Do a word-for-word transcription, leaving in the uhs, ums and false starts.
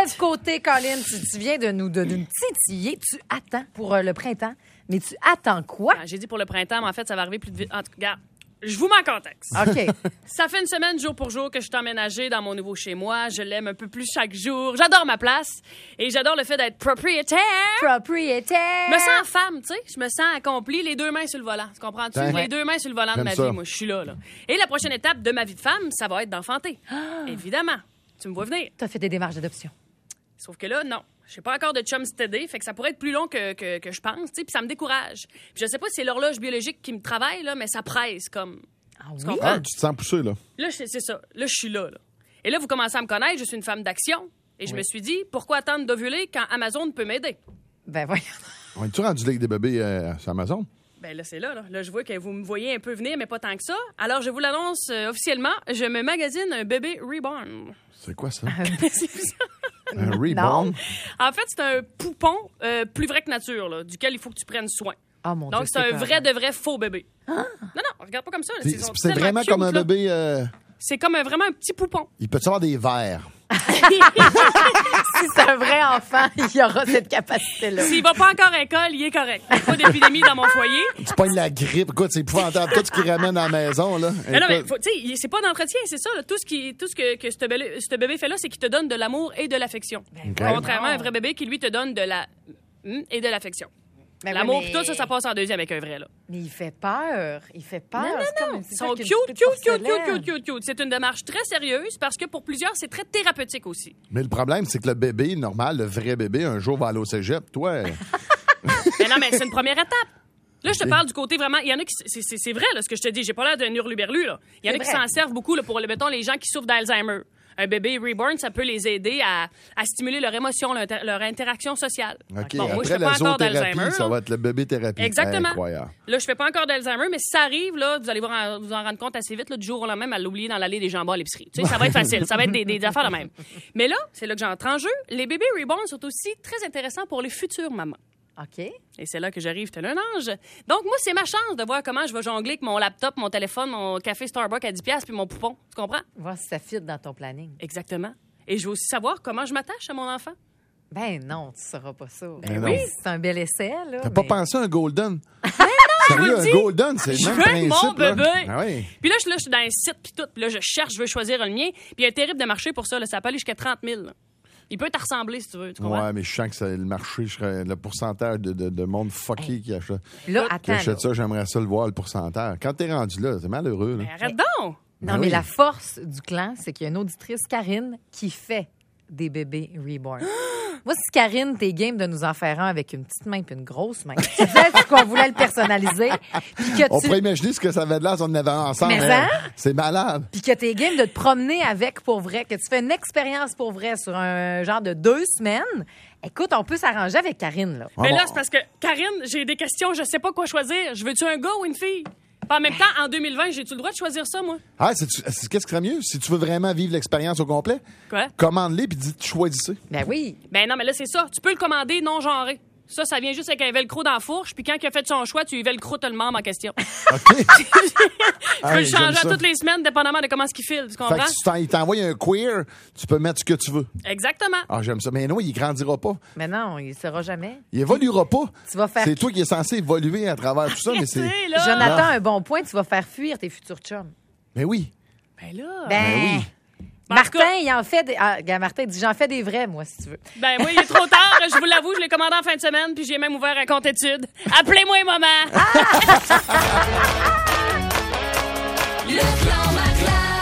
du côté, Colin. Tu, tu viens de nous, de, de nous titiller. Tu attends pour euh, le printemps. Mais tu attends quoi? Ah, j'ai dit pour le printemps, mais en fait, ça va arriver plus de vite. En tout cas, regarde, je vous mets en contexte. OK. Ça fait une semaine, jour pour jour, que je suis emménagée dans mon nouveau chez-moi. Je l'aime un peu plus chaque jour. J'adore ma place. Et j'adore le fait d'être propriétaire. Propriétaire. Je me sens femme, tu sais. Je me sens accomplie, les deux mains sur le volant. Tu comprends-tu? Ouais. Les deux mains sur le volant de J'aime ma ça. vie. Moi, je suis là, là. Et la prochaine étape de ma vie de femme, ça va être d'enfanter. Évidemment. Tu me vois venir. T'as fait des démarches d'adoption. Sauf que là, non. Je sais pas encore de chum stédé, fait que ça pourrait être plus long que, que, que je pense, tu sais, puis ça me décourage. Puis je sais pas si c'est l'horloge biologique qui me travaille, là, mais ça presse, comme... Ah Tu oui? comprends? Ah, tu te sens poussé, là. Là, c'est c'est ça. Là, je suis là, là. Et là, vous commencez à me connaître, je suis une femme d'action. Et je me suis dit, pourquoi attendre d'ovuler quand Amazon peut m'aider? Ben voyons. On est-tu rendu là avec des bébés euh, sur Amazon? Ben là, c'est là, là. Là, je vois que vous me voyez un peu venir, mais pas tant que ça. Alors, je vous l'annonce euh, officiellement, je me magasine un bébé reborn. C'est quoi ça? C'est bizarre. Un reborn? En fait, c'est un poupon euh, plus vrai que nature, là, duquel il faut que tu prennes soin. Ah, mon Donc, Dieu, c'est un peurant. vrai de vrai faux bébé. Non, non, regarde pas comme ça. là. C'est Ils sont c'est tellement vraiment cute, comme un là. bébé... euh, C'est comme un, vraiment un petit poupon. Il peut avoir des verres. Si c'est un vrai enfant, il y aura cette capacité-là. S'il va pas encore à l'école, il est correct. Il n'y a pas d'épidémie dans mon foyer. Tu pognes la grippe. Écoute, c'est épouvantable. Tout ce qu'il ramène à la maison, là. Mais non, mais Écoute, faut- tu sais, c'est pas d'entretien, c'est ça. Là. Tout ce, qui, tout ce que, que ce bébé, ce bébé fait là, c'est qu'il te donne de l'amour et de l'affection. Contrairement à un vrai bébé qui, lui, te donne de la... hum, et de l'affection. Ben oui, L'amour mais- pis tout, ça, ça passe en deuxième avec un vrai, là. Mais il fait peur. Il fait peur. Non, non, C'est comme non. une Ils petite sont avec cute, une cute, petite cute, cute, porcelaine. cute, cute, cute. C'est une démarche très sérieuse parce que pour plusieurs, c'est très thérapeutique aussi. Mais le problème, c'est que le bébé, normal, le vrai bébé, un jour va aller au cégep. Toi, euh, Mais non, mais c'est une première étape. Là, je te parle du côté vraiment... Il y en a qui... C'est, c'est, c'est vrai, là, ce que je te dis. J'ai pas l'air d'un hurluberlu, là. Il y en a C'est qui vrai. s'en servent beaucoup, là, pour, mettons, les gens qui souffrent d'Alzheimer. Un bébé reborn, ça peut les aider à, à stimuler leur émotion, leur, inter- leur interaction sociale. OK, Bon, moi, je après fais pas la encore zoothérapie, d'Alzheimer. ça là. va être le bébé thérapie. Exactement. Incroyable. Là, je fais pas encore d'Alzheimer, mais si ça arrive, là, vous allez vous en, vous en rendre compte assez vite, là, du jour au lendemain, à l'oublier dans l'allée des jambons à l'épicerie. Tu sais, ça va être facile. Ça va être des, des affaires de même. Mais là, c'est là que j'entre en jeu. Les bébés reborn sont aussi très intéressants pour les futures mamans. OK. Et c'est là que j'arrive, tel un ange. Donc, moi, c'est ma chance de voir comment je vais jongler avec mon laptop, mon téléphone, mon café Starbucks à dix dollars puis mon poupon. Tu comprends? Voir si ça fit dans ton planning. Exactement. Et je veux aussi savoir comment je m'attache à mon enfant. Ben non, tu sauras pas ça. Ben oui. non. C'est un bel essai, là. T'as mais- pas pensé à un golden? je Sérieux, vous un le dis. golden, c'est Je le veux même mon principe. là. bébé. Ah oui. Puis là, je, là, je suis dans un site, puis tout. Puis là, je cherche, je veux choisir le mien. Puis il y a un terrible de marché pour ça. Là, ça peut aller jusqu'à trente mille. là. Il peut te ressembler, si tu veux. Tu comprends? Ouais, mais je sens que c'est le marché, je serais- le pourcentage de, de, de monde fucké qui achète, Là, qui attends. achète là. ça, j'aimerais ça le voir, le pourcentage. Quand t'es rendu là, c'est malheureux. Là. Mais arrête donc! Non, Ben mais oui. la force du clan, c'est qu'il y a une auditrice, Karine, qui fait des bébés reborn. Moi, si Karine, t'es game de nous en faire un avec une petite main puis une grosse main, tu disais qu'on voulait le personnaliser, puis que On tu... pourrait imaginer ce que ça avait de l'air si on en avait ensemble. Mais hein? hein? C'est malade. Puis que t'es game de te promener avec pour vrai, que tu fais une expérience pour vrai sur un genre de deux semaines. Écoute, on peut s'arranger avec Karine, là. Mais Ah là, bon. c'est parce que, Karine, j'ai des questions, je sais pas quoi choisir. Je veux-tu un gars ou une fille? Puis en même temps, en deux mille vingt, j'ai-tu le droit de choisir ça, moi? Ah, c'est, c'est- qu'est-ce qui serait mieux? Si tu veux vraiment vivre l'expérience au complet, Quoi? commande-les puis dis choisissez. Ben oui. Ben non, mais là, c'est ça. Tu peux le commander non genré. Ça, ça vient juste avec un velcro dans la fourche, puis quand il a fait son choix, tu y velcro le membre en question. OK? Tu peux Hey, le changer j'aime à ça. toutes les semaines, dépendamment de comment ce qu'il file, tu Fait comprends? que tu t'en- il t'envoie un queer, tu peux mettre ce que tu veux. Exactement. Ah, j'aime ça. Mais non, il grandira pas. Mais non, il ne sera jamais. Il évoluera pas. Tu vas faire- C'est toi qui es censé évoluer à travers tout ça, mais c'est. Arrêtez, là. Jonathan, Non. un bon point, tu vas faire fuir tes futurs chums. Mais oui. Ben là. Ben, oui. Ben, en tout Martin, cas- il en fait des... Ah, regarde, Martin dit, j'en fais des vrais, moi, si tu veux. Ben oui, il est trop tard. Je vous l'avoue, je l'ai commandé en fin de semaine, puis j'ai même ouvert un compte études. Appelez-moi maman. Le clan Maclin.